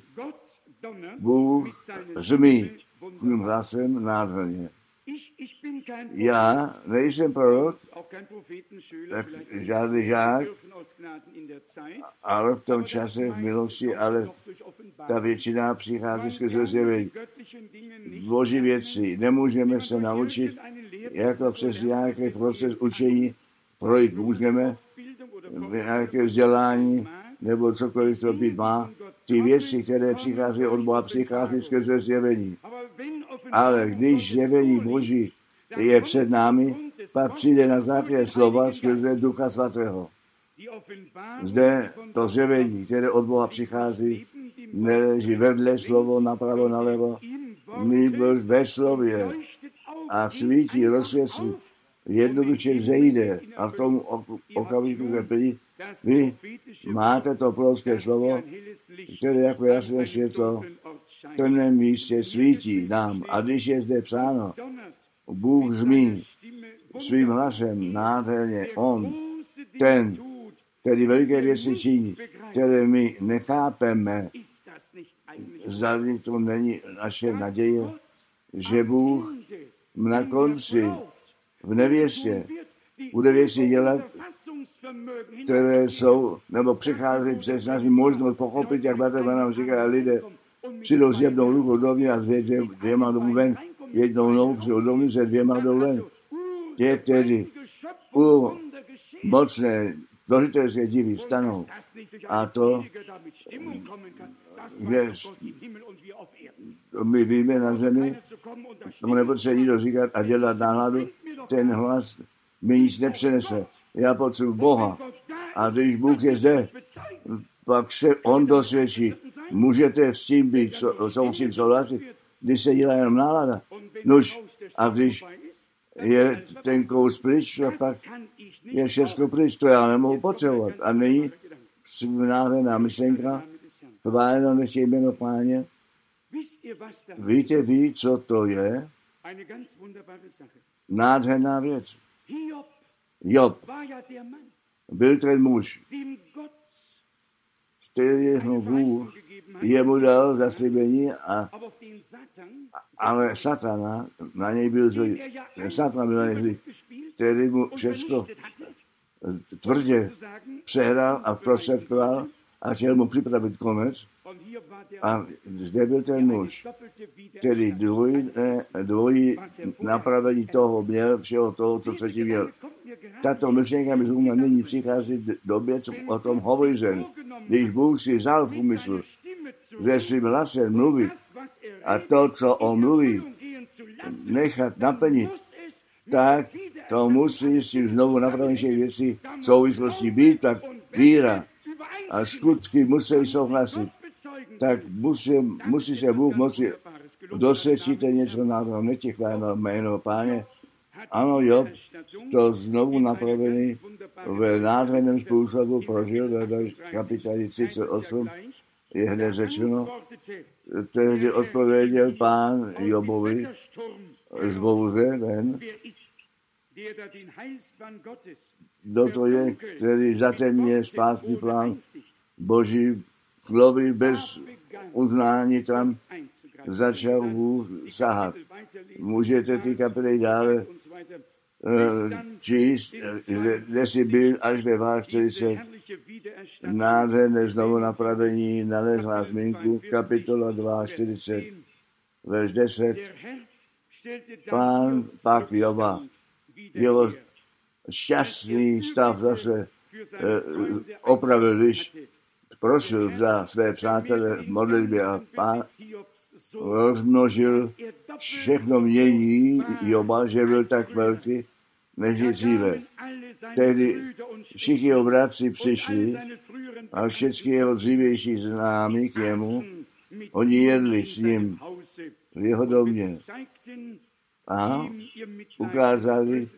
Bůh zmí svým hlasem nádherně. Já nejsem prorok, tak žádný žák, ale v tom čase v milosti, ale ta většina přichází skrze zjevení. Boží věci nemůžeme se naučit, jako přes nějaký proces učení projít můžeme, nějaké vzdělání, nebo cokoliv to být má. Ty věci, které přichází od Boha, přichází skrze zjevení. Ale když zjevení Boží je před námi, pak přijde na základě slova skrze Ducha Svatého. Zde to zjevení, které od Boha přichází, neleží vedle slovo napravo, nalevo, nýbrž ve slově a svítí, rozsvěcí, jednoduše vzejde a v tom okamžiku se plní. Vy máte to prorocké slovo, které jako jasné světlo v temném místě svítí nám. A když je zde psáno, Bůh zmí svým hlasem nádherně, on, ten, který veliké věci činí, které my nechápeme, zdali to není naše naděje, že Bůh na konci v nevěstě bude věci dělat, které jsou, nebo přichází přes naši možnost pochopit, jak Bratr Branham říká, lidé přijdou s jednou rukou dovnitř a s dvěma dolů ven, jednou nohou přijdou dovnitř se dvěma dolů ven. Je tedy u mocné tvořitelské divy stanou. A to, že my víme na zemi, tomu nepotřebuje nikdo říkat a dělat náhladu, ten hlas mi nic nepřenese. Já potřebuji Boha. A když Bůh je zde, pak se on dosvědčí. Můžete s tím být, co s tím souhlasit, když se dělá jenom nálada. Nož, a když je ten kous pryč, a pak je všechno pryč, to já nemohu potřebovat. A nyní nádherná myšlenka, chváleno než jméno Páně. Víte vy, co to je? Nádherná věc. Job byl ten muž, který Bůh jemu dal zaslíbení, a, ale Satana na něj byl zlý. Satan byl na něj zlý, který mu všechno tvrdě přehrál a prostředkoval a chtěl mu připravit konec. A zde byl ten muž, který dvojí, dvojí napravení toho měl, všeho toho, co třetí měl. Tato myšlenka mi zůma nyní přichází v době, co o tom hovořím. Když Bůh si vzal v úmysl, že svým hlasem mluvit a to, co on mluví, nechat naplnit, tak to musí si znovu napravit všech věcí v souvislosti být, tak víra a skutky musí souhlasit. Tak musí, musí se Bůh moci dosvědčit něco nádherného, netěchláno jméno Páně. Ano, Job to znovu napravený v nádherném způsobu prožil, v kapitole třicet osm je hned řečeno, tehdy odpověděl Pán Jobovi z bouře ven, kdo to je, který zatemňuje spásný plán Boží, slovy bez uznání tam začal Bůh sahat. Můžete ty kapely dále uh, číst, kde jsi byl až ve čtyřicet nádherné znovu napravení nalezla zmínku, kapitola čtyřicet dva, verš deset. Pán pak Joba, jeho šťastný stav zase uh, opravil, když prosil za své přátele v modlitbě a Pán rozmnožil všechno mění Joba, že byl tak velký, než je dříve. Tehdy všichni jeho bratři přišli a všichni jeho dřívější známí k němu, oni jedli s ním v jeho domě a ukázali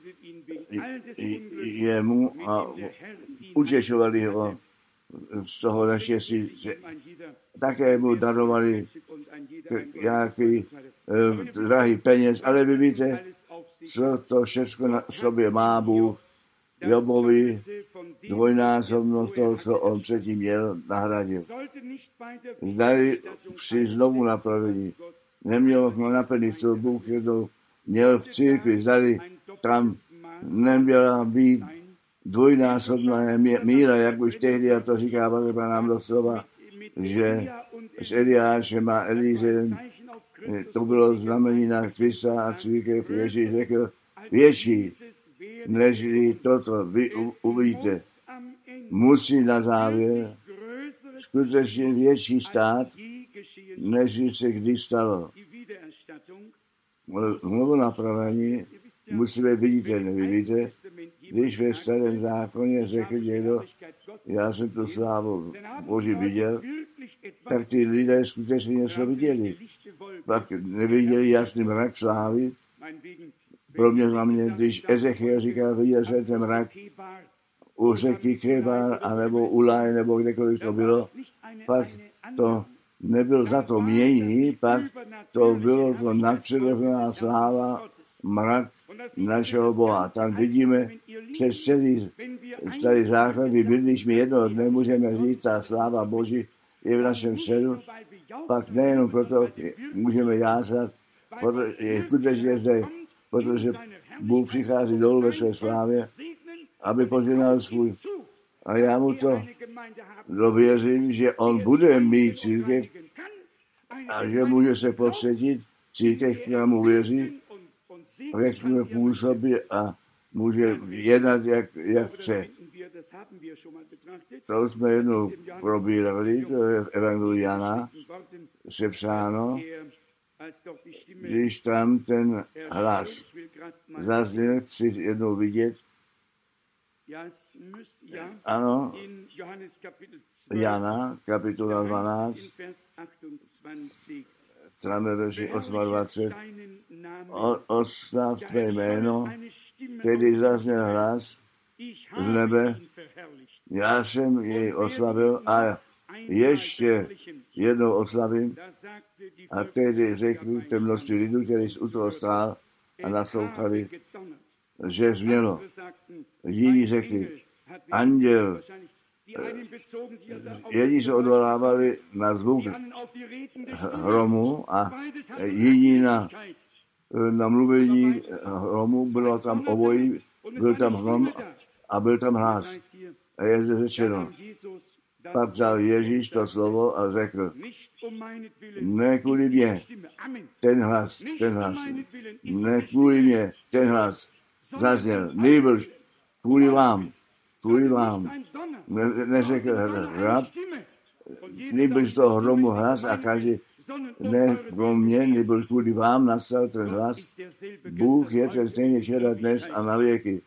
jemu a utěšovali ho z toho naštěstí, že také mu darovali nějaký eh, drahý peněz, ale vy víte, co to všechno na sobě má Bůh Jobovi dvojnásobnost toho, co on předtím měl, nahradil. Zdali při znovu napravení neměl naplnit, co Bůh jednou měl v církvi, zdali tam neměla být dvojnásobná míra, jak už tehdy, a to říká Pán nám doslova, že s Eliášem a Elízem to bylo znamení na Krista a církev. Ježíš řekl, větší, než toto vy uvidíte. Musí na závěr skutečně větší stát, než se kdy stalo. Znovu napravení musíme vidět, nevidíte, když ve starém zákoně řekl někdo, já jsem tu slávu Boží viděl, tak ty lidé skutečně něco viděli. Pak neviděli jasný mrak slávy. Pro mě znamená, když Ezechiel říká, viděl jsem ten mrak u řeky Kebar, anebo u Laj, nebo kdekoliv to bylo, pak to nebyl za to mění, pak to bylo to nadpřirozená sláva, mrak našeho Boha. Tam vidíme přes celý starý základ, když my jednoho dne můžeme říct, ta sláva Boží je v našem středu, pak nejenom proto můžeme jásat, protože je skutečně zde, protože Bůh přichází dolů ve své slávě, aby požehnal svůj. A já mu to dověřím, že on bude mít církev a že může se posvětit církev, která mu věří, jak jsme působí a může jednat, jak, jak chce. To jsme jednou probírali, to je v Evangeliu Jana sepsáno, když tam ten hlas zazněl, chci jednou vidět. Ano, Jana, kapitola dvanáct, tam je verši dvacet osm. Oslav tvé jméno, tedy zazněl hlas z nebe, já jsem jej oslavil a ještě jednou oslavím. A tedy řekl té množství lidů, který u toho stál a naslouchali, že změlo. Jiní řekli, anděl jedni se odvolávali na zvuk hromu a jiní na, na mluvení hromu, bylo tam obojí, byl tam hrom a byl tam hlas. A je zde řečeno, pak vzal Ježíš to slovo a řekl, ne kvůli mě, ten hlas, ten hlas, ne kvůli mě, ten hlas zazněl, nejbrž kvůli vám, kvůli vám, ne, neřekl hrad, nejbrž toho hromu hlas a každý, ne pro mě, nejbrž kvůli vám nastal ten hlas, Bůh je ten stejně včera, dnes a na věky.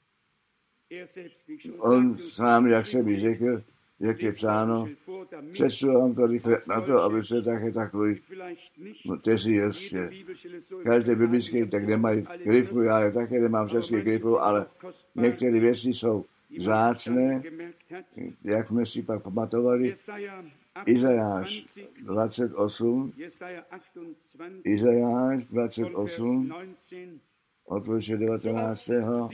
On sám, jak se mi řekl, jak je psáno, přečtu vám to rychle na to, aby se také takový, kteří ještě, každé biblické, tak nemají grifku, já je také nemám český grifu, ale některé věci jsou vzácné, jak jsme si pak pamatovali, Izajáš dvacet osm, Izajáš dvacet osm, od verše devatenáctého.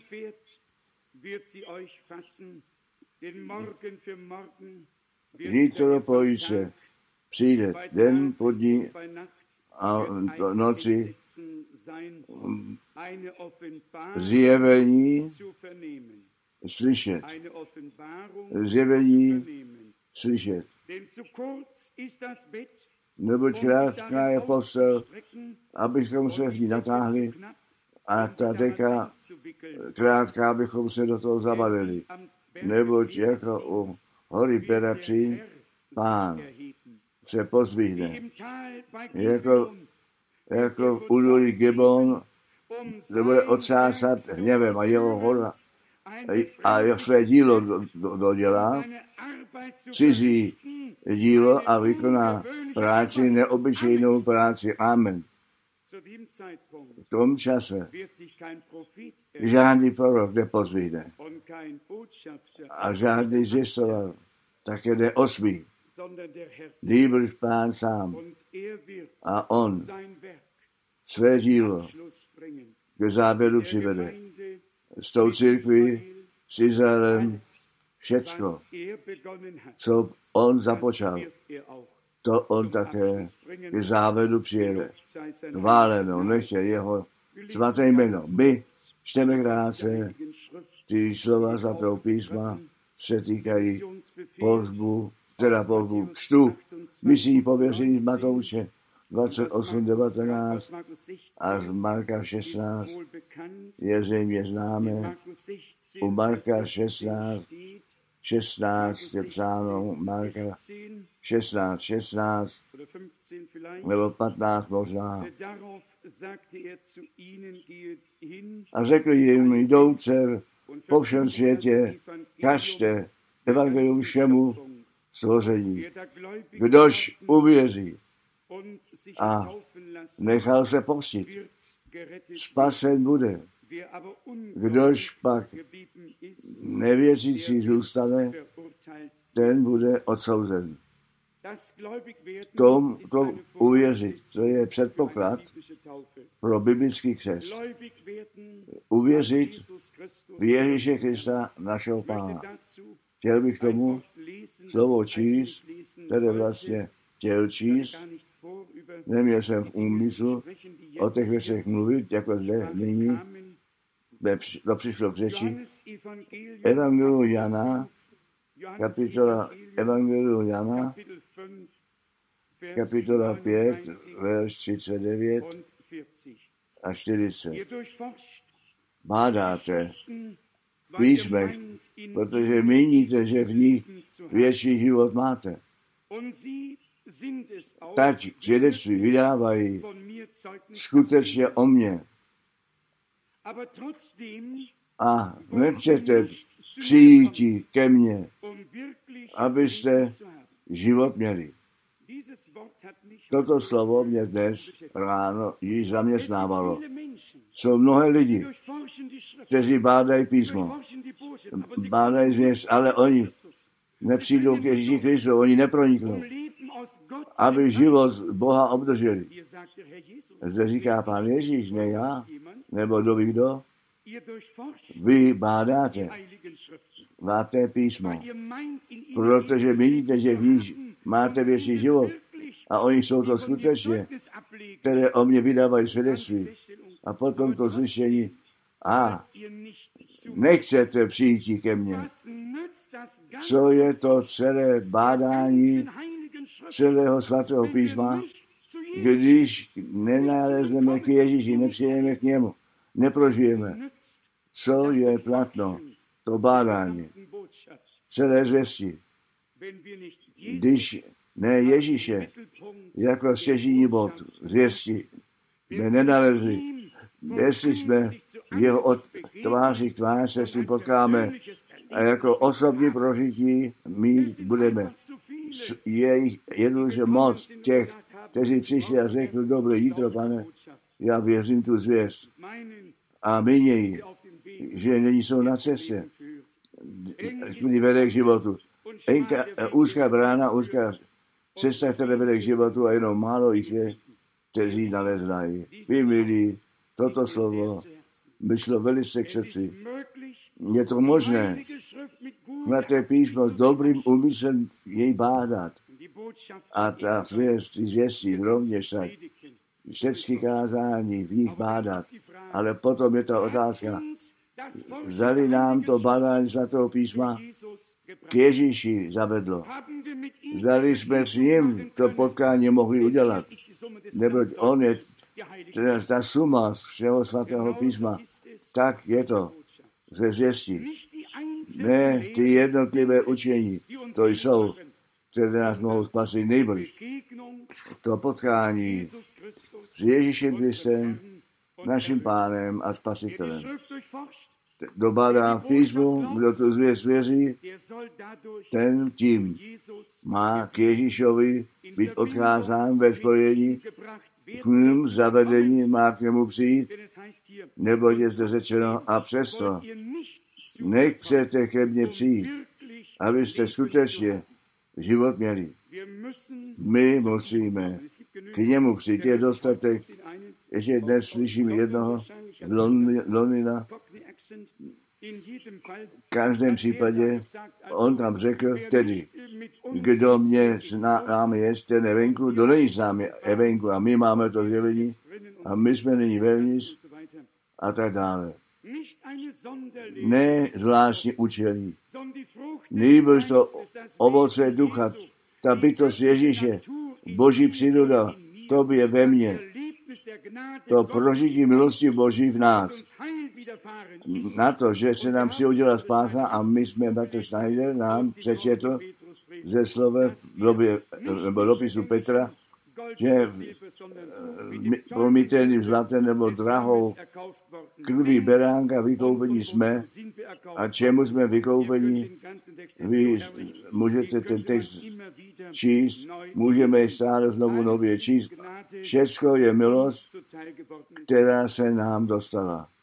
Zítro po jíce přijde den po dní a noci zjevení slyšet. Zjevení slyšet. Neboť krátká je postel, abychom se v ní natáhli, a ta deka krátká, abychom se do toho zabalili. Neboť jako u hory Perapří Pán se pozdvihne. Jako, jako v údolí Gibon se bude otřásat hněvem a jeho hora a jeho své dílo do, do, dodělá, cizí dílo a vykoná práci, neobyčejnou práci. Amen. V tom čase žádný prorok nepozvíde a žádný zjistoval také neosmí, nýbrž Pán sám a on své dílo k závěru přivede. S tou církví, s Izraelem, všecko, co on započal, to on také k závěru přijede. Chváleno, nechtě jeho svaté jméno. My čteme krátce, ty slova svatého písma se týkají pohřbu, teda pohřbu křtu, misí pověření z Matouše dvacet osm devatenáct a z Marka šestnáct je zřejmě známé. U Marka šestnáct šestnáct je psáno, Marka šestnáct šestnáct nebo patnáct možná. A řekl jim, jdouce po všem světě, kažte evangelium všemu stvoření. Kdož uvěří a nechal se postit, spasen bude. Kdož pak nevěřící zůstane, ten bude odsouzen. Tom, tom uvěřit, to je předpoklad pro biblický křest. Uvěřit v Ježíše Krista, našeho Pána. Chtěl bych tomu slovo číst, které vlastně chtěl číst. Neměl jsem v úmyslu o těch věcech mluvit, jako zde nyní, to přišlo v řeči. Evangelium Jana, kapitola Evangelium Jana, kapitola pět, verš třicet devět a čtyřicet. Bádáte v písmech, protože míníte, že v nich věčný život máte. Tak svědectví vydávají skutečně o mně. A nechcete přijít ke mně, abyste život měli. Toto slovo mě dnes ráno již zaměstnávalo. Jsou mnohé lidi, kteří bádají písmo, bádají zvěst, ale oni nepřijdou k Ježíši Kristu, oni neproniknou, aby život Boha obdrželi. Zde říká Pán Ježíš, ne já, nebo kdo ví kdo, Vy bádáte svaté písmo, protože vidíte, že v nich máte věčný život a oni jsou to skutečně, které o mě vydávají svědectví. A potom to slyšení, a nechcete přijít ke mně. Co je to celé bádání celého svatého písma, když nenalezneme k Ježíši, nepřijdeme k němu, neprožijeme. Co je platno? To bádání. Celé zvěsti. Když ne Ježíše jako stěžejní bod zvěsti jsme nenalezli, jestli jsme jeho od tváří k tvář se s tím potkáme a jako osobní prožití mít budeme. Je jednoduše moc těch, kteří přišli a řekli, dobré jítro, pane, já věřím tu zvěst a mínějí, že není jsou na cestě, který vede k životu. Enka, úzká brána, úzká cesta, která vede k životu a jenom málo jich je, kteří naleznají. Vy, milí, toto slovo myšlo velice k srdci. Je to možné, svaté písmo s dobrým úmyslem jej bádat. A ta zvěst, zvěstí rovněž tak. Všechny kázání v nich bádat. Ale potom je ta otázka, zdali nám to bádání svatého písma k Ježíši zavedlo. Zdali jsme s ním to potkání mohli udělat. Neboť on je teda ta suma všeho svatého písma. Tak je to ze zvěstí. Ne ty jednotlivé učení, to jsou, které nás mohou spasit nejbrž. To potkání s Ježíšem Kristem, naším pánem a spasitelem. Dobádá v písmu, kdo tu zvěst věří, ten tím má k Ježíšovi být odkázán ve spojení, k ním zavedení má k němu přijít, nebo je zde řečeno, a přesto nechcete ke mně přijít, abyste skutečně život měli. My musíme k němu přijít. Je dostatek, ještě dnes slyším jednoho z Londýna. V každém případě on tam řekl, tedy, kdo mě s námi je, ten je venku, kdo není s námi je venku a my máme to zjevení a my jsme nyní vevnitř a tak dále. Ne zvláštní učení, nýbrž to ovoce ducha, ta bytost Ježíše, Boží příroda, tobě ve mně, to prožití milosti Boží v nás. Na to, že se nám přihodila spása a my jsme Bartoš Schneider nám přečetl ze slova nebo dopisu Petra, že promíteným zlatem nebo drahou krví beránka vykoupení jsme a čemu jsme vykoupení. Vy můžete ten text číst, můžeme stále znovu nově číst. Všecko je milost, která se nám dostala.